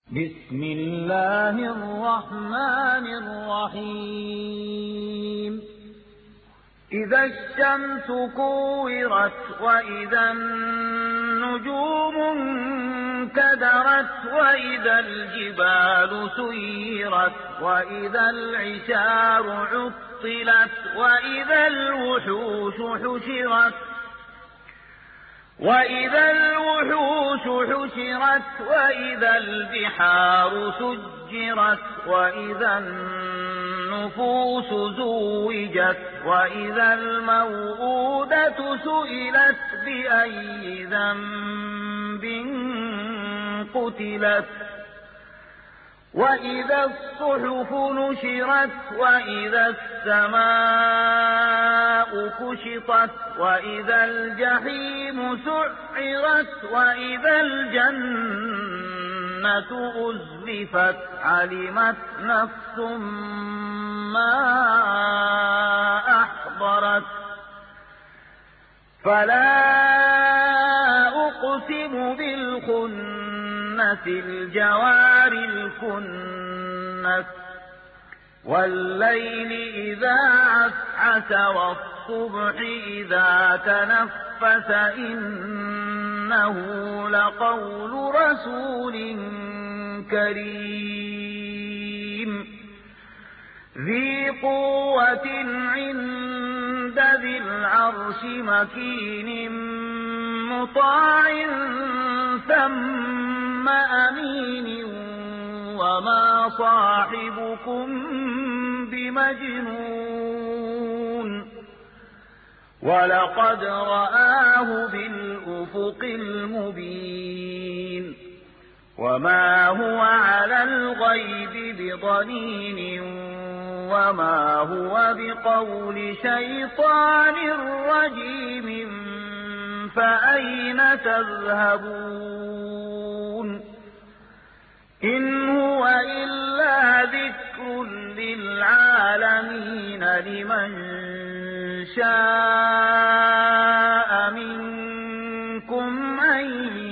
بسم الله الرحمن الرحيم إذا الشمس كورت وإذا النجوم انكدرت وإذا الجبال سيرت وإذا العشار عطلت وإذا الوحوش حشرت وإذا البحار سجرت وإذا النفوس زوجت وإذا الموءودة سئلت بأي ذنب قتلت وإذا الصحف نشرت وإذا السماء كشطت وإذا الجحيم سعرت وإذا الجنة أزلفت علمت نفس ما أحضرت فلا أقسم بالخنس الجوار الكنس والليل إذا عسعس والصبح إذا تنفس إنه لقول رسول كريم ذي قوة عند ذي العرش مكين مطاع ثم أمين وما صاحبكم بمجنون ولقد رآه بالأفق المبين وما هو على الغيب بضنين وما هو بقول شيطان رجيم فأين تذهبون إن هو إلا ذكر للعالمين لمن شاء منكم أن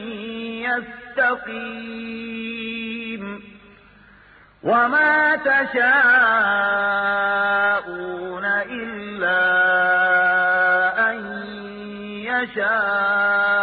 يستقيم وما تشاءون إلا أن يشاء